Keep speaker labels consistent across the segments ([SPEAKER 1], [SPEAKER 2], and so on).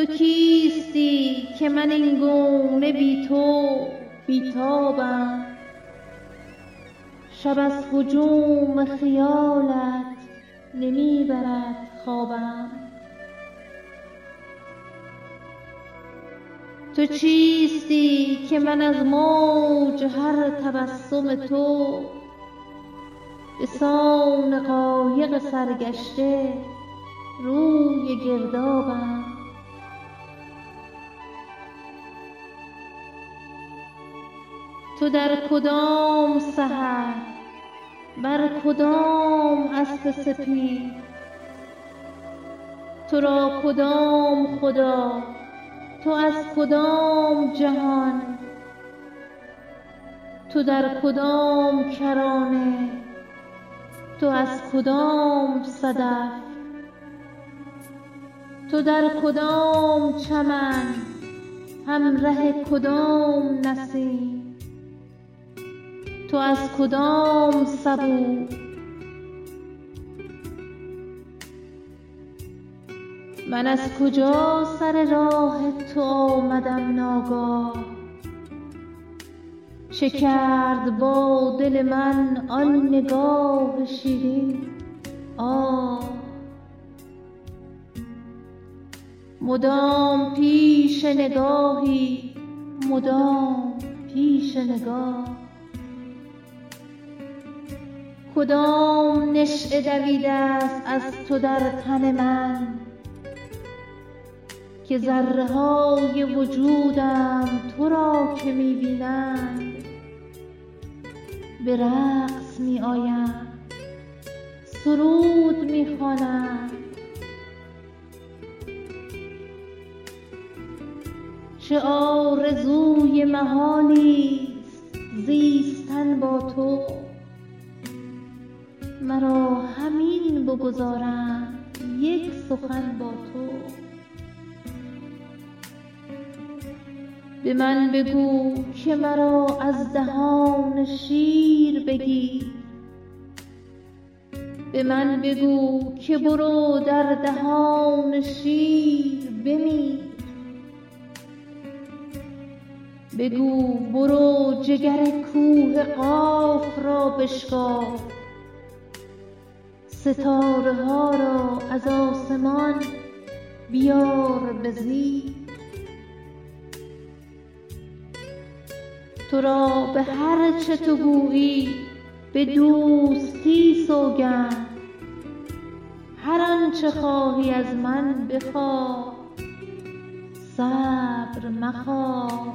[SPEAKER 1] کیستی که من این گونه بی تو بیتابم؟ شب از هجوم خیالت نمیبرد خوابم. تو چیستی که من از موج هر تبسم تو به سان قایق سرگشته روی گردابم. تو در کدام سحر بر کدام اسب سپید؟ تو را کدام خدا؟ تو از کدام جهان؟ تو در کدام کرانه؟ تو از کدام صدف؟ تو در کدام چمن همره کدام نسیم؟ تو از کدام سبو؟ من از کجا سر راه تو آمدم ناگاه؟ چه کرد با دل من آن نگاه شیرین؟ مدام پیش نگاهی، مدام پیش نگاه. کدام نشأه دویده است از تو در تن من که ذره های وجودم تو را که می بینند به رقص می آیند، سرود می خوانند. چه آرزوی محالی است زیستن با تو، مرا همین بگذارند یک سخن با تو. به من بگو که مرا از دهان شیر بگیر، به من بگو که برو در دهان شیر بمیر. بگو برو جگر کوه قاف را بشکاف، ستاره ها را از آسمان بیار به زیر. تو را به هر چه تو گویی به دوستی سوگند، هر آنچه خواهی از من بخواه، صبر مخواه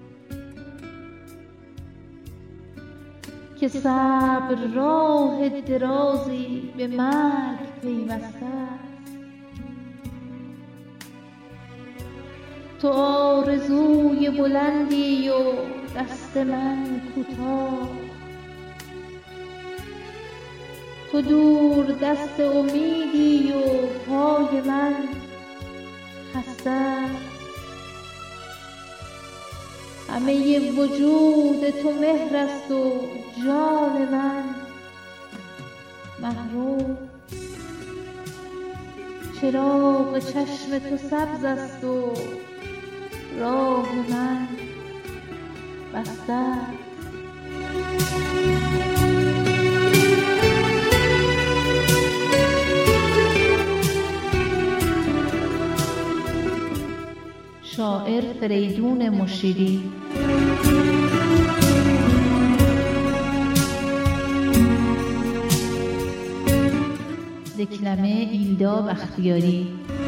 [SPEAKER 1] که صبر راه درازی به مرگ پیوسته است. تو آرزوی بلندی و دست من کوتاه، تو دور دست امیدی و پای من خسته است. همه وجود تو مهر است و جان من محروم. چراغ چشم تو سبز است و راه من بسته است. شاعر فریدون مشیری. دکلمه ایلدا بختیاری.